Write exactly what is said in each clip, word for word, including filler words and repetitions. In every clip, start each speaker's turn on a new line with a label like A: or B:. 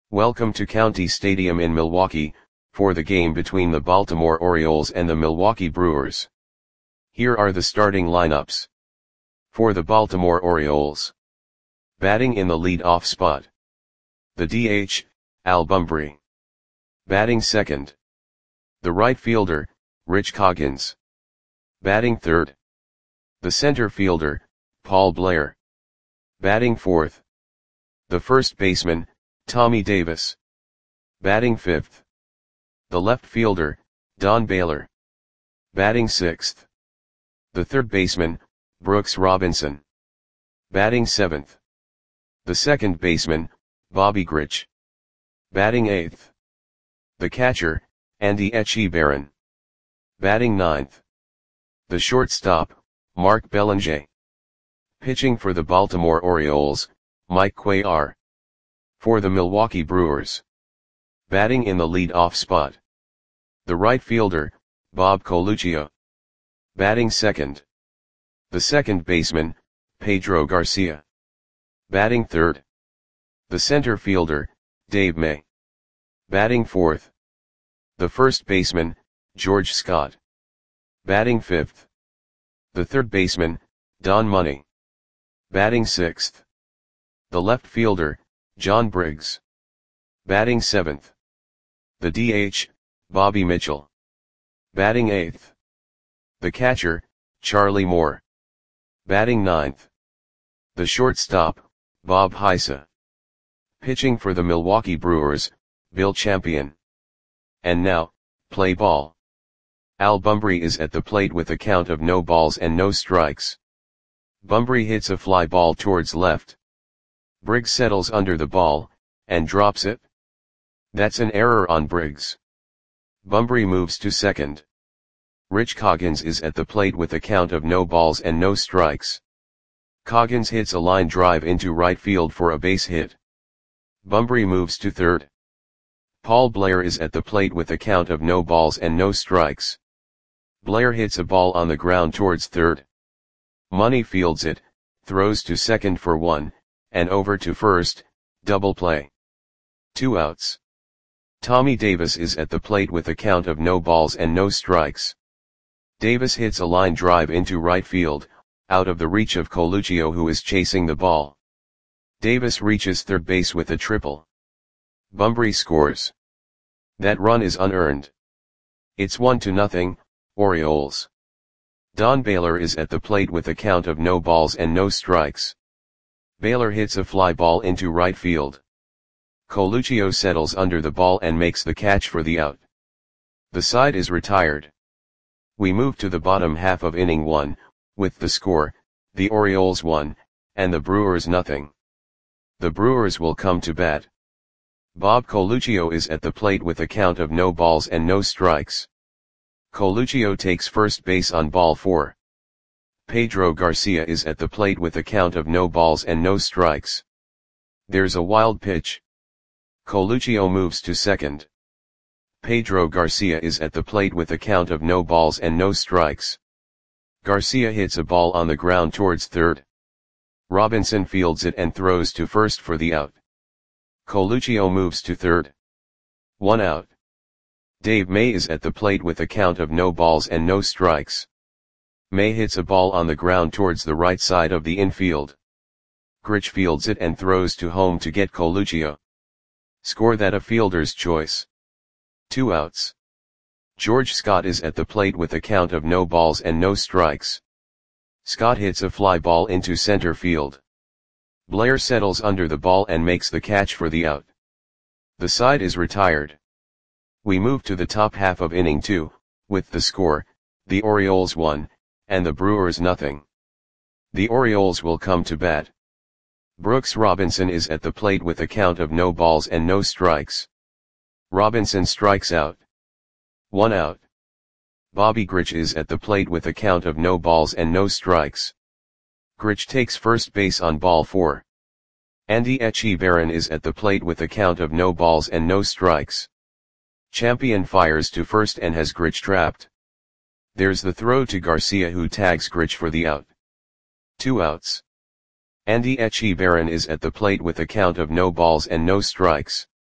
A: Welcome to County Stadium in Milwaukee, for the game between the Baltimore Orioles and the Milwaukee Brewers. Here are the starting lineups. For the Baltimore Orioles. Batting in the lead-off spot. The D H, Al Bumbry. Batting second. The right fielder, Rich Coggins. Batting third. The center fielder, Paul Blair. Batting fourth. The first baseman, Tommy Davis. Batting fifth. The left fielder, Don Baylor. Batting sixth. The third baseman, Brooks Robinson. Batting seventh. The second baseman, Bobby Grich. Batting eighth. The catcher, Andy Etchebarren. Batting ninth. The shortstop, Mark Belanger. Pitching for the Baltimore Orioles, Mike Cuellar. For the Milwaukee Brewers. Batting in the lead-off spot. The right fielder, Bob Coluccio. Batting second. The second baseman, Pedro Garcia. Batting third. The center fielder, Dave May. Batting fourth. The first baseman, George Scott. Batting fifth. The third baseman, Don Money. Batting sixth. The left fielder, John Briggs. Batting seventh. The D H, Bobby Mitchell. Batting eighth. The catcher, Charlie Moore. Batting ninth. The shortstop, Bob Heisa. Pitching for the Milwaukee Brewers, Bill Champion. And now, play ball. Al Bumbry is at the plate with a count of no balls and no strikes. Bumbry hits a fly ball towards left. Briggs settles under the ball, and drops it. That's an error on Briggs. Bumbry moves to second. Rich Coggins is at the plate with a count of no balls and no strikes. Coggins hits a line drive into right field for a base hit. Bumbry moves to third. Paul Blair is at the plate with a count of no balls and no strikes. Blair hits a ball on the ground towards third. Money fields it, throws to second for one, and over to first, double play. Two outs. Tommy Davis is at the plate with a count of no balls and no strikes. Davis hits a line drive into right field, out of the reach of Coluccio, who is chasing the ball. Davis reaches third base with a triple. Bumbry scores. That run is unearned. It's one to nothing, Orioles. Don Baylor is at the plate with a count of no balls and no strikes. Baylor hits a fly ball into right field. Coluccio settles under the ball and makes the catch for the out. The side is retired. We move to the bottom half of inning one, with the score, the Orioles one, and the Brewers nothing. The Brewers will come to bat. Bob Coluccio is at the plate with a count of no balls and no strikes. Coluccio takes first base on ball four. Pedro Garcia is at the plate with a count of no balls and no strikes. There's a wild pitch. Coluccio moves to second. Pedro Garcia is at the plate with a count of no balls and no strikes. Garcia hits a ball on the ground towards third. Robinson fields it and throws to first for the out. Coluccio moves to third. One out. Dave May is at the plate with a count of no balls and no strikes. May hits a ball on the ground towards the right side of the infield. Grich fields it and throws to home to get Coluccio. Score that a fielder's choice. Two outs. George Scott is at the plate with a count of no balls and no strikes. Scott hits a fly ball into center field. Blair settles under the ball and makes the catch for the out. The side is retired. We move to the top half of inning two, with the score, the Orioles one, and the Brewers nothing. The Orioles will come to bat. Brooks Robinson is at the plate with a count of no balls and no strikes. Robinson strikes out. One out. Bobby Grich is at the plate with a count of no balls and no strikes. Grich takes first base on ball four. Andy Etchebarren is at the plate with a count of no balls and no strikes. Champion fires to first and has Grich trapped. There's the throw to Garcia, who tags Grich for the out. Two outs. Andy Etchebarren is at the plate with a count of no balls and no strikes.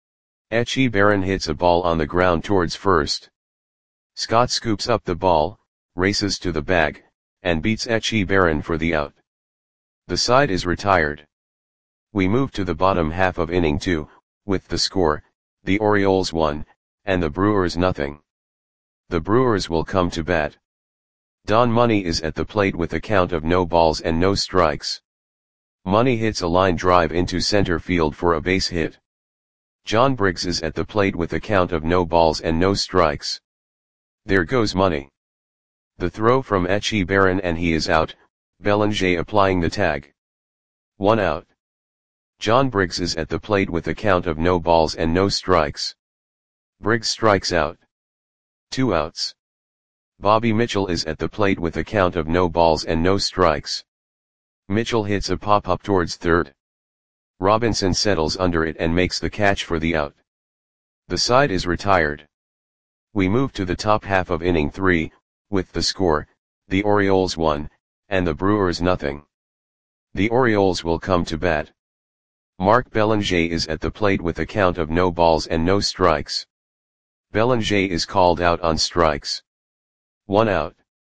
A: Etche Barron hits a ball on the ground towards first. Scott scoops up the ball, races to the bag, and beats Etche Barron for the out. The side is retired. We move to the bottom half of inning two, with the score, the Orioles one, and the Brewers nothing. The Brewers will come to bat. Don Money is at the plate with a count of no balls and no strikes. Money hits a line drive into center field for a base hit. John Briggs is at the plate with a count of no balls and no strikes. There goes Money. The throw from Etche Barron and he is out, Belanger applying the tag. One out. John Briggs is at the plate with a count of no balls and no strikes. Briggs strikes out. Two outs. Bobby Mitchell is at the plate with a count of no balls and no strikes. Mitchell hits a pop-up towards third. Robinson settles under it and makes the catch for the out. The side is retired. We move to the top half of inning three, with the score, the Orioles one, and the Brewers nothing. The Orioles will come to bat. Mark Belanger is at the plate with a count of no balls and no strikes. Belanger is called out on strikes. One out.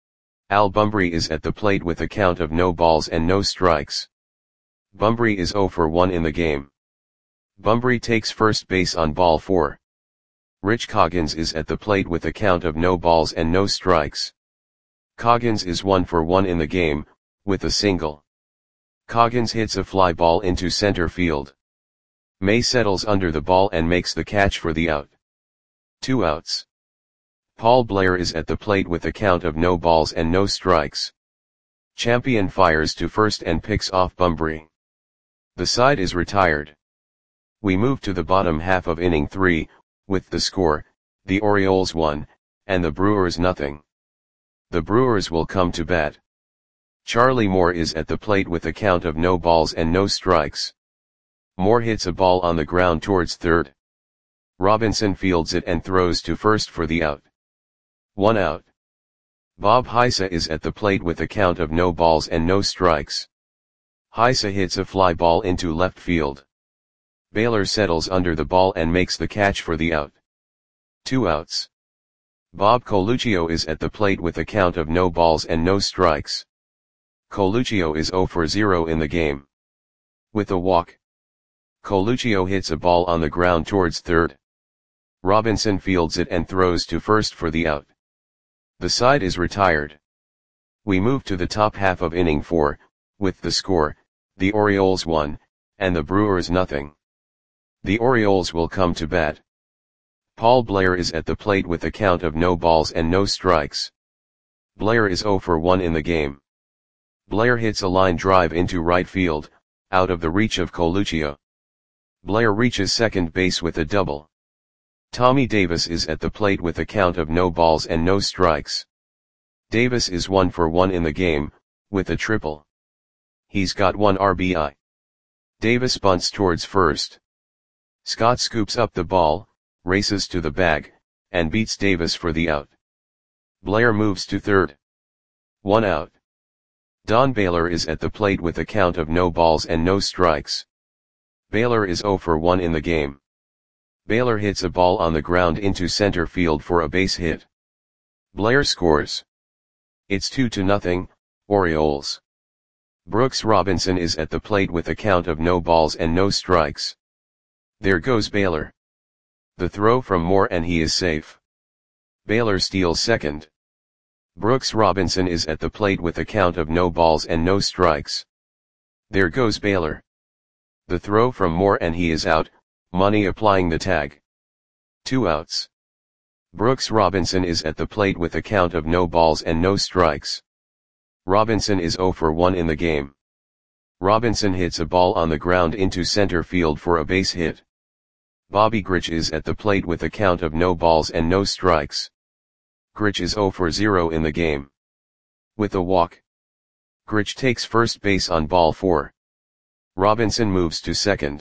A: Al Bumbry is at the plate with a count of no balls and no strikes. Bumbry is oh for one in the game. Bumbry takes first base on ball four. Rich Coggins is at the plate with a count of no balls and no strikes. Coggins is one for one in the game, with a single. Coggins hits a fly ball into center field. May settles under the ball and makes the catch for the out. Two outs. Paul Blair is at the plate with a count of no balls and no strikes. Champion fires to first and picks off Bumbry. The side is retired. We move to the bottom half of inning three, with the score, the Orioles one, and the Brewers nothing. The Brewers will come to bat. Charlie Moore is at the plate with a count of no balls and no strikes. Moore hits a ball on the ground towards third. Robinson fields it and throws to first for the out. One out. Bob Heisa is at the plate with a count of no balls and no strikes. Heisa hits a fly ball into left field. Baylor settles under the ball and makes the catch for the out. Two outs. Bob Coluccio is at the plate with a count of no balls and no strikes. Coluccio is oh for zero in the game. With a walk. Coluccio hits a ball on the ground towards third. Robinson fields it and throws to first for the out. The side is retired. We move to the top half of inning four, with the score, the Orioles one, and the Brewers nothing. The Orioles will come to bat. Paul Blair is at the plate with a count of no balls and no strikes. Blair is oh for one in the game. Blair hits a line drive into right field, out of the reach of Coluccio. Blair reaches second base with a double. Tommy Davis is at the plate with a count of no balls and no strikes. Davis is one for one in the game, with a triple. He's got one R B I. Davis bunts towards first. Scott scoops up the ball, races to the bag, and beats Davis for the out. Blair moves to third. One out. Don Baylor is at the plate with a count of no balls and no strikes. Baylor is oh for one in the game. Baylor hits a ball on the ground into center field for a base hit. Blair scores. It's two to nothing, Orioles. Brooks Robinson is at the plate with a count of no balls and no strikes. There goes Baylor. The throw from Moore and he is safe. Baylor steals second. Brooks Robinson is at the plate with a count of no balls and no strikes. There goes Baylor. The throw from Moore and he is out, Money applying the tag. Two outs. Brooks Robinson is at the plate with a count of no balls and no strikes. Robinson is oh for one in the game. Robinson hits a ball on the ground into center field for a base hit. Bobby Grich is at the plate with a count of no balls and no strikes. Grich is oh for zero in the game. With a walk. Grich takes first base on ball four. Robinson moves to second.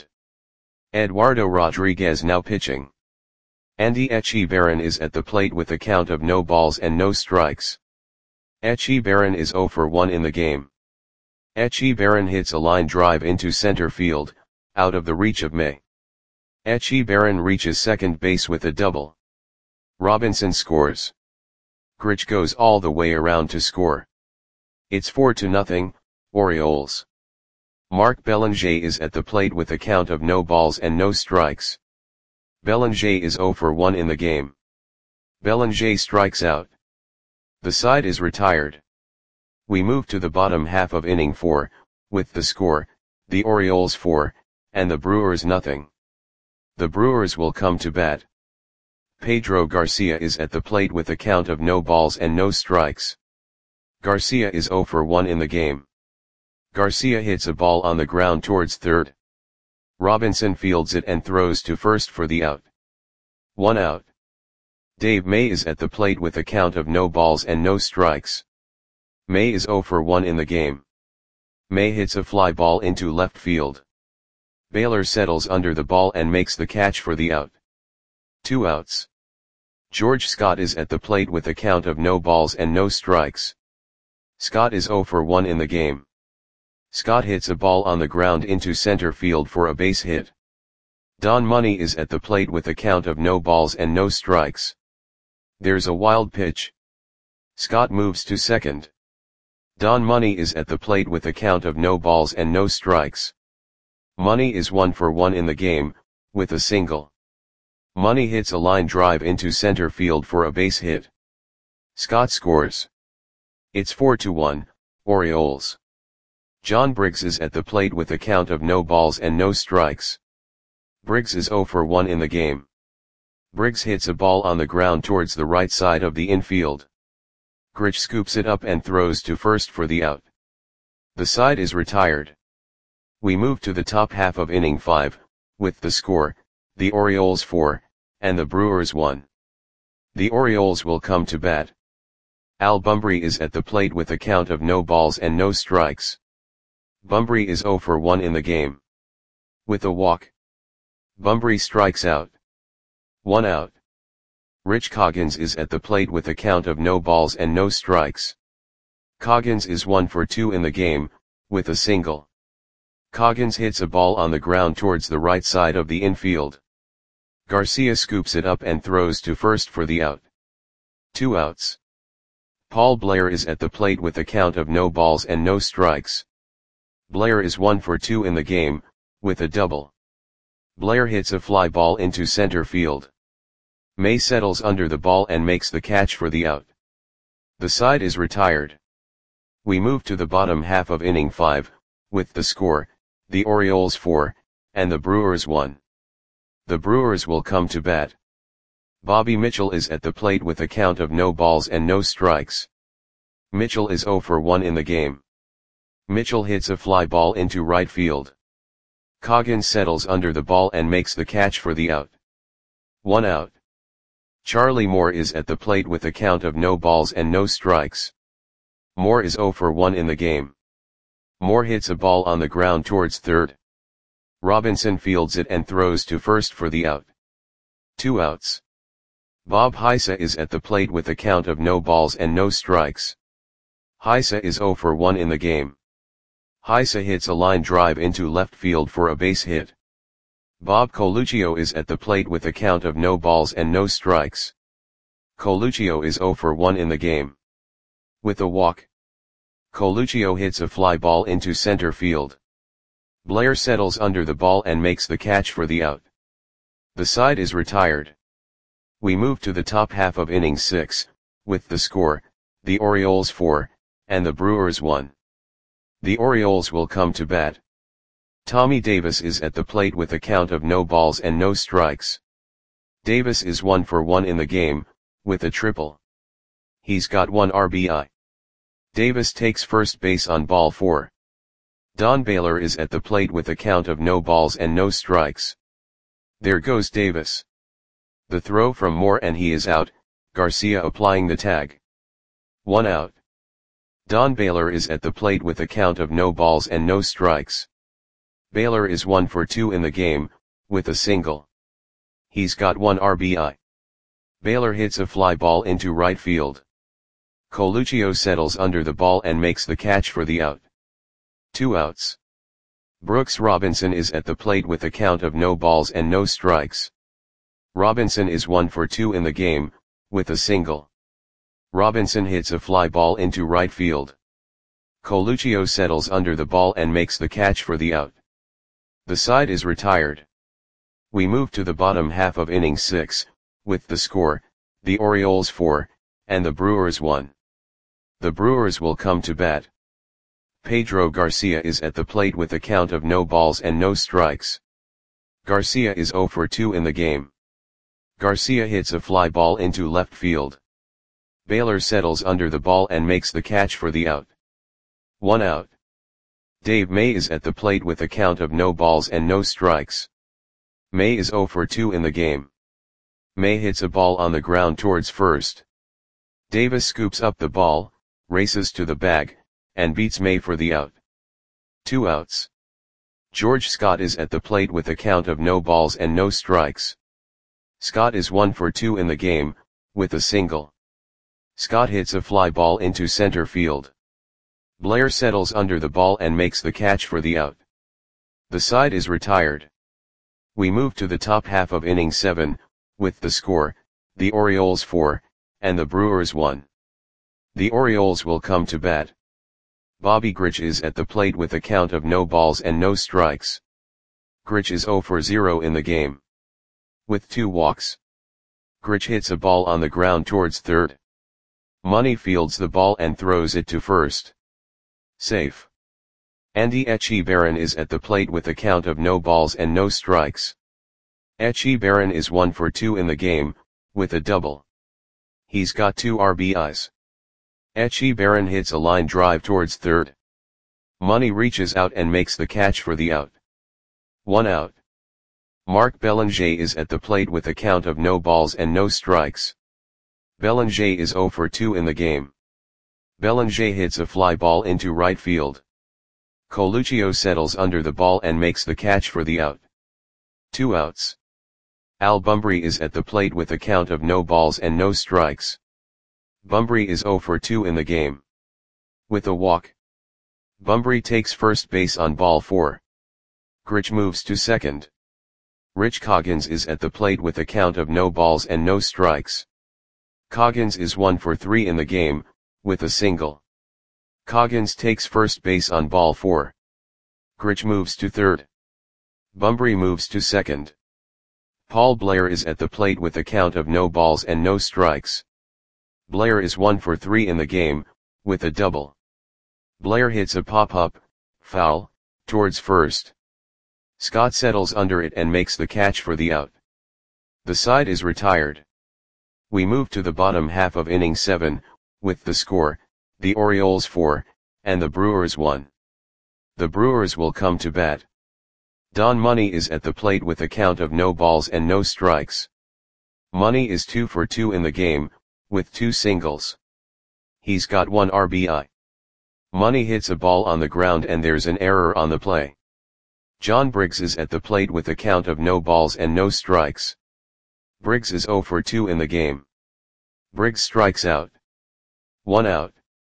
A: Eduardo Rodriguez now pitching. Andy Etche Barron is at the plate with a count of no balls and no strikes. Etche Barron is oh for one in the game. Etche Barron hits a line drive into center field, out of the reach of May. Echebarren reaches second base with a double. Robinson scores. Grich goes all the way around to score. It's four to nothing, Orioles. Mark Belanger is at the plate with a count of no balls and no strikes. Belanger is zero for one in the game. Belanger strikes out. The side is retired. We move to the bottom half of inning four, with the score, the Orioles four, and the Brewers nothing. The Brewers will come to bat. Pedro Garcia is at the plate with a count of no balls and no strikes. Garcia is zero for one in the game. Garcia hits a ball on the ground towards third. Robinson fields it and throws to first for the out. One out. Dave May is at the plate with a count of no balls and no strikes. May is zero for one in the game. May hits a fly ball into left field. Baylor settles under the ball and makes the catch for the out. Two outs. George Scott is at the plate with a count of no balls and no strikes. Scott is zero for one in the game. Scott hits a ball on the ground into center field for a base hit. Don Money is at the plate with a count of no balls and no strikes. There's a wild pitch. Scott moves to second. Don Money is at the plate with a count of no balls and no strikes. Money is one for one in the game, with a single. Money hits a line drive into center field for a base hit. Scott scores. It's four to one, Orioles. John Briggs is at the plate with a count of no balls and no strikes. Briggs is zero for one in the game. Briggs hits a ball on the ground towards the right side of the infield. Grich scoops it up and throws to first for the out. The side is retired. We move to the top half of inning five, with the score, the Orioles four, and the Brewers one. The Orioles will come to bat. Al Bumbry is at the plate with a count of no balls and no strikes. Bumbry is zero for one in the game. With a walk. Bumbry strikes out. One out. Rich Coggins is at the plate with a count of no balls and no strikes. Coggins is one for two in the game, with a single. Coggins hits a ball on the ground towards the right side of the infield. Garcia scoops it up and throws to first for the out. Two outs. Paul Blair is at the plate with a count of no balls and no strikes. Blair is one for two in the game, with a double. Blair hits a fly ball into center field. May settles under the ball and makes the catch for the out. The side is retired. We move to the bottom half of inning five, with the score, the Orioles four, and the Brewers one. The Brewers will come to bat. Bobby Mitchell is at the plate with a count of no balls and no strikes. Mitchell is zero for one in the game. Mitchell hits a fly ball into right field. Coggins settles under the ball and makes the catch for the out. One out. Charlie Moore is at the plate with a count of no balls and no strikes. Moore is zero for one in the game. Moore hits a ball on the ground towards third. Robinson fields it and throws to first for the out. Two outs. Bob Heisa is at the plate with a count of no balls and no strikes. Heisa is zero for one in the game. Heisa hits a line drive into left field for a base hit. Bob Coluccio is at the plate with a count of no balls and no strikes. Coluccio is zero for one in the game. With a walk. Coluccio hits a fly ball into center field. Blair settles under the ball and makes the catch for the out. The side is retired. We move to the top half of inning six, with the score, the Orioles four, and the Brewers one. The Orioles will come to bat. Tommy Davis is at the plate with a count of no balls and no strikes. Davis is one for one in the game, with a triple. He's got one R B I. Davis takes first base on ball four. Don Baylor is at the plate with a count of no balls and no strikes. There goes Davis. The throw from Moore and he is out, Garcia applying the tag. One out. Don Baylor is at the plate with a count of no balls and no strikes. Baylor is one for two in the game, with a single. He's got one R B I. Baylor hits a fly ball into right field. Coluccio settles under the ball and makes the catch for the out. Two outs. Brooks Robinson is at the plate with a count of no balls and no strikes. Robinson is one for two in the game, with a single. Robinson hits a fly ball into right field. Coluccio settles under the ball and makes the catch for the out. The side is retired. We move to the bottom half of inning six, with the score, the Orioles four, and the Brewers one. The Brewers will come to bat. Pedro Garcia is at the plate with a count of no balls and no strikes. Garcia is zero for two in the game. Garcia hits a fly ball into left field. Baylor settles under the ball and makes the catch for the out. One out. Dave May is at the plate with a count of no balls and no strikes. May is zero for two in the game. May hits a ball on the ground towards first. Davis scoops up the ball, races to the bag, and beats May for the out. Two outs. George Scott is at the plate with a count of no balls and no strikes. Scott is one for two in the game, with a single. Scott hits a fly ball into center field. Blair settles under the ball and makes the catch for the out. The side is retired. We move to the top half of inning seven, with the score, the Orioles four, and the Brewers one. The Orioles will come to bat. Bobby Grich is at the plate with a count of no balls and no strikes. Grich is zero for zero in the game. With two walks. Grich hits a ball on the ground towards third. Money fields the ball and throws it to first. Safe. Andy Etchebarren is at the plate with a count of no balls and no strikes. Etchebarren is one for two in the game, with a double. He's got two R B Is. Etchebarren hits a line drive towards third. Money reaches out and makes the catch for the out. One out. Mark Belanger is at the plate with a count of no balls and no strikes. Belanger is zero for two in the game. Belanger hits a fly ball into right field. Coluccio settles under the ball and makes the catch for the out. Two outs. Al Bumbry is at the plate with a count of no balls and no strikes. Bumbry is zero for two in the game. With a walk. Bumbry takes first base on ball four. Grich moves to second. Rich Coggins is at the plate with a count of no balls and no strikes. Coggins is one for three in the game, with a single. Coggins takes first base on ball four. Grich moves to third. Bumbry moves to second. Paul Blair is at the plate with a count of no balls and no strikes. Blair is one for three in the game, with a double. Blair hits a pop-up, foul, towards first. Scott settles under it and makes the catch for the out. The side is retired. We move to the bottom half of inning seven, with the score, the Orioles four, and the Brewers one. The Brewers will come to bat. Don Money is at the plate with a count of no balls and no strikes. Money is two for two in the game, with two singles. He's got one R B I. Money hits a ball on the ground and there's an error on the play. John Briggs is at the plate with a count of no balls and no strikes. Briggs is zero for two in the game. Briggs strikes out. One out.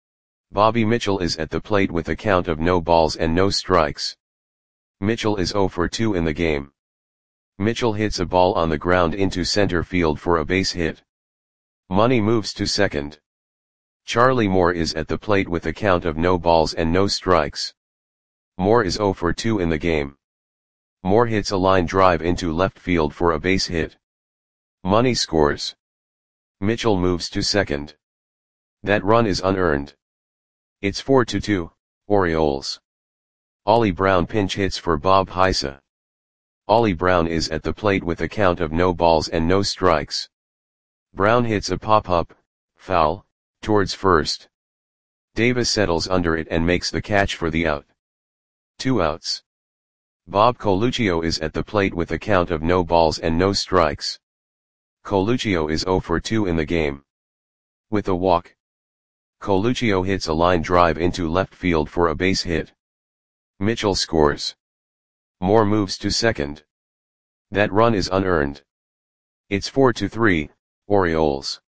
A: Bobby Mitchell is at the plate with a count of no balls and no strikes. Mitchell is zero for two in the game. Mitchell hits a ball on the ground into center field for a base hit. Money moves to second. Charlie Moore is at the plate with a count of no balls and no strikes. Moore is zero for two in the game. Moore hits a line drive into left field for a base hit. Money scores. Mitchell moves to second. That run is unearned. It's four to two, Orioles. Ollie Brown pinch hits for Bob Heisa. Ollie Brown is at the plate with a count of no balls and no strikes. Brown hits a pop-up, foul, towards first. Davis settles under it and makes the catch for the out. Two outs. Bob Coluccio is at the plate with a count of no balls and no strikes. Coluccio is zero for two in the game. With a walk. Coluccio hits a line drive into left field for a base hit. Mitchell scores. Moore moves to second. That run is unearned. It's four to three, Orioles.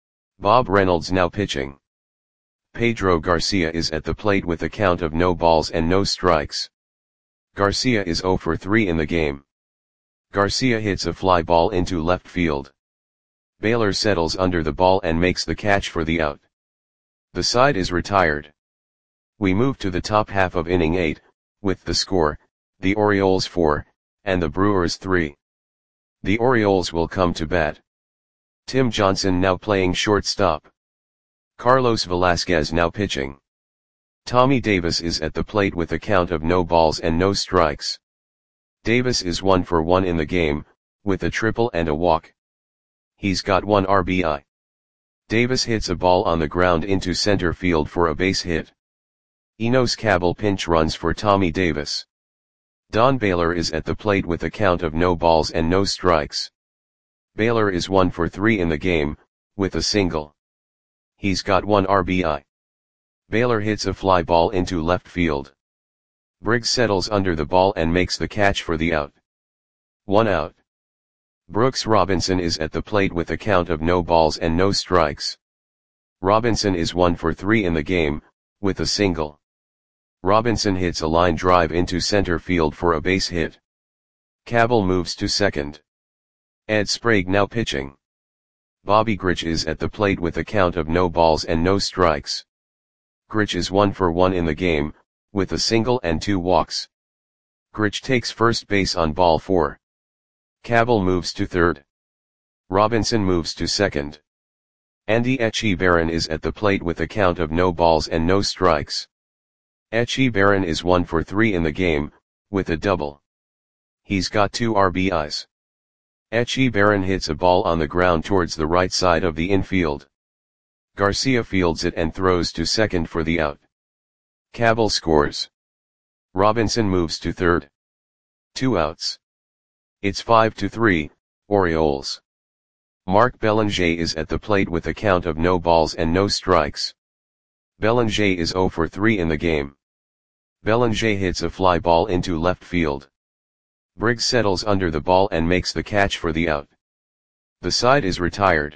A: Bob Reynolds now pitching. Pedro Garcia is at the plate with a count of no balls and no strikes. Garcia is zero for three in the game. Garcia hits a fly ball into left field. Baylor settles under the ball and makes the catch for the out. The side is retired. We move to the top half of inning eight, with the score, the Orioles four, and the Brewers three. The Orioles will come to bat. Tim Johnson now playing shortstop. Carlos Velasquez now pitching. Tommy Davis is at the plate with a count of no balls and no strikes. Davis is one for one in the game, with a triple and a walk. He's got one R B I. Davis hits a ball on the ground into center field for a base hit. Enos Cabell pinch runs for Tommy Davis. Don Baylor is at the plate with a count of no balls and no strikes. Baylor is one for three in the game, with a single. He's got one R B I. Baylor hits a fly ball into left field. Briggs settles under the ball and makes the catch for the out. One out. Brooks Robinson is at the plate with a count of no balls and no strikes. Robinson is one for three in the game, with a single. Robinson hits a line drive into center field for a base hit. Cabell moves to second. Ed Sprague now pitching. Bobby Grich is at the plate with a count of no balls and no strikes. Grich is one for one in the game, with a single and two walks. Grich takes first base on ball four. Cabell moves to third. Robinson moves to second. Andy Etchebarren is at the plate with a count of no balls and no strikes. Etchebarren is one for three in the game, with a double. He's got two R B Is. Etchebarren hits a ball on the ground towards the right side of the infield. Garcia fields it and throws to second for the out. Cabell scores. Robinson moves to third. Two outs. It's five to three, Orioles. Mark Belanger is at the plate with a count of no balls and no strikes. Belanger is zero for three in the game. Belanger hits a fly ball into left field. Briggs settles under the ball and makes the catch for the out. The side is retired.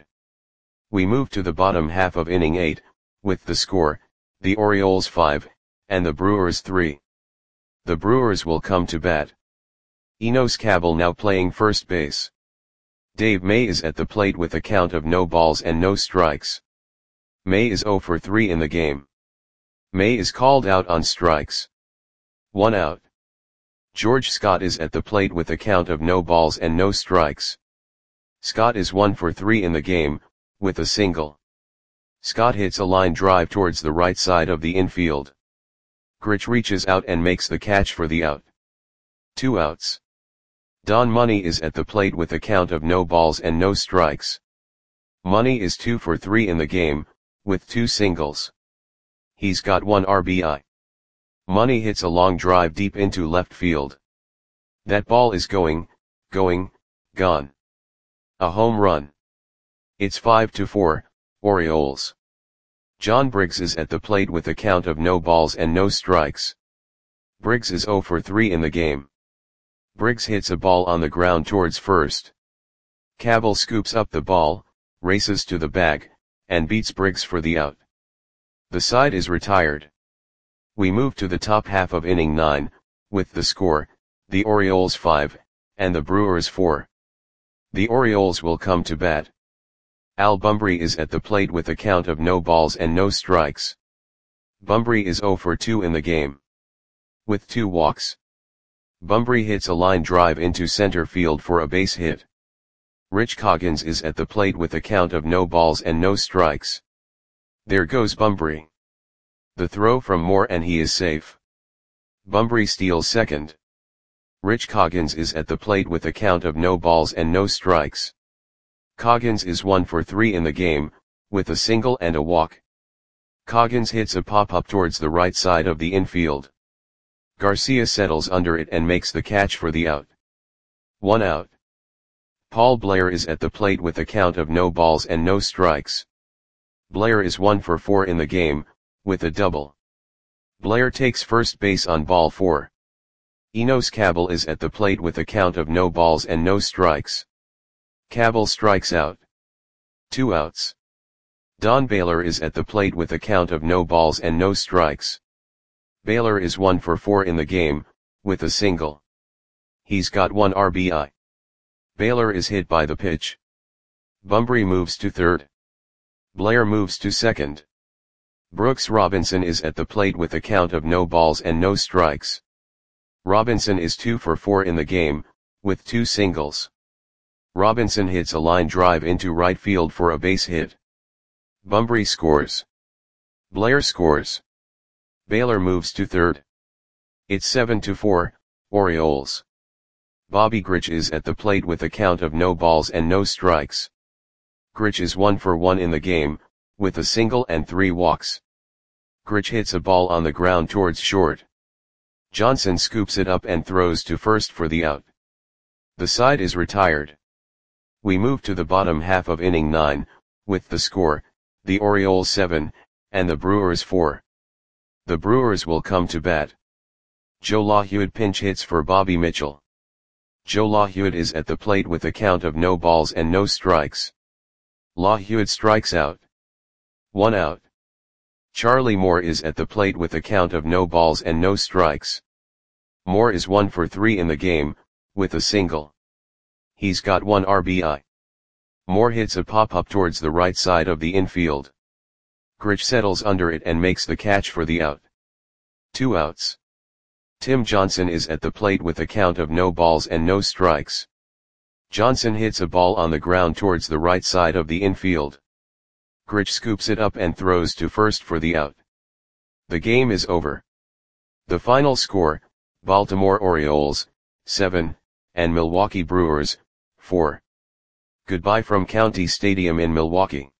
A: We move to the bottom half of inning eight, with the score, the Orioles five, and the Brewers three. The Brewers will come to bat. Enos Cabell now playing first base. Dave May is at the plate with a count of no balls and no strikes. May is zero for three in the game. May is called out on strikes. One out. George Scott is at the plate with a count of no balls and no strikes. Scott is one for three in the game, with a single. Scott hits a line drive towards the right side of the infield. Grich reaches out and makes the catch for the out. Two outs. Don Money is at the plate with a count of no balls and no strikes. Money is two for three in the game, with two singles. He's got one R B I. Money hits a long drive deep into left field. That ball is going, going, gone. A home run. It's five to four, Orioles. John Briggs is at the plate with a count of no balls and no strikes. Briggs is zero for three in the game. Briggs hits a ball on the ground towards first. Cabell scoops up the ball, races to the bag, and beats Briggs for the out. The side is retired. We move to the top half of inning nine, with the score, the Orioles five, and the Brewers four. The Orioles will come to bat. Al Bumbry is at the plate with a count of no balls and no strikes. Bumbry is zero for two in the game. With two walks. Bumbry hits a line drive into center field for a base hit. Rich Coggins is at the plate with a count of no balls and no strikes. There goes Bumbry. The throw from Moore and he is safe. Bumbry steals second. Rich Coggins is at the plate with a count of no balls and no strikes. Coggins is one for three in the game, with a single and a walk. Coggins hits a pop-up towards the right side of the infield. Garcia settles under it and makes the catch for the out. One out. Paul Blair is at the plate with a count of no balls and no strikes. Blair is one for four in the game, with a double. Blair takes first base on ball four. Enos Cabell is at the plate with a count of no balls and no strikes. Cabell strikes out. Two outs. Don Baylor is at the plate with a count of no balls and no strikes. Baylor is one for four in the game, with a single. He's got one R B I. Baylor is hit by the pitch. Bunbury moves to third. Blair moves to second. Brooks Robinson is at the plate with a count of no balls and no strikes. Robinson is two for four in the game, with two singles. Robinson hits a line drive into right field for a base hit. Bunbury scores. Blair scores. Baylor moves to third. It's seven to four, Orioles. Bobby Grich is at the plate with a count of no balls and no strikes. Grich is one for one in the game, with a single and three walks. Grich hits a ball on the ground towards short. Johnson scoops it up and throws to first for the out. The side is retired. We move to the bottom half of inning nine, with the score, the Orioles seven, and the Brewers four. The Brewers will come to bat. Joe LaHewitt pinch hits for Bobby Mitchell. Joe LaHewitt is at the plate with a count of no balls and no strikes. LaHewitt strikes out. One out. Charlie Moore is at the plate with a count of no balls and no strikes. Moore is one for three in the game, with a single. He's got one R B I. Moore hits a pop-up towards the right side of the infield. Grich settles under it and makes the catch for the out. Two outs. Tim Johnson is at the plate with a count of no balls and no strikes. Johnson hits a ball on the ground towards the right side of the infield. Grich scoops it up and throws to first for the out. The game is over. The final score, Baltimore Orioles, seven, and Milwaukee Brewers, four. Goodbye from County Stadium in Milwaukee.